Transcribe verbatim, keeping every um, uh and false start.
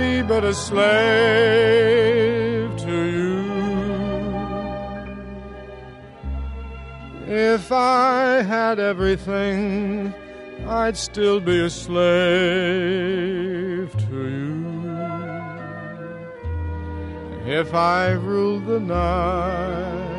be but a slave to you. If I had everything, I'd still be a slave to you. If I ruled the night,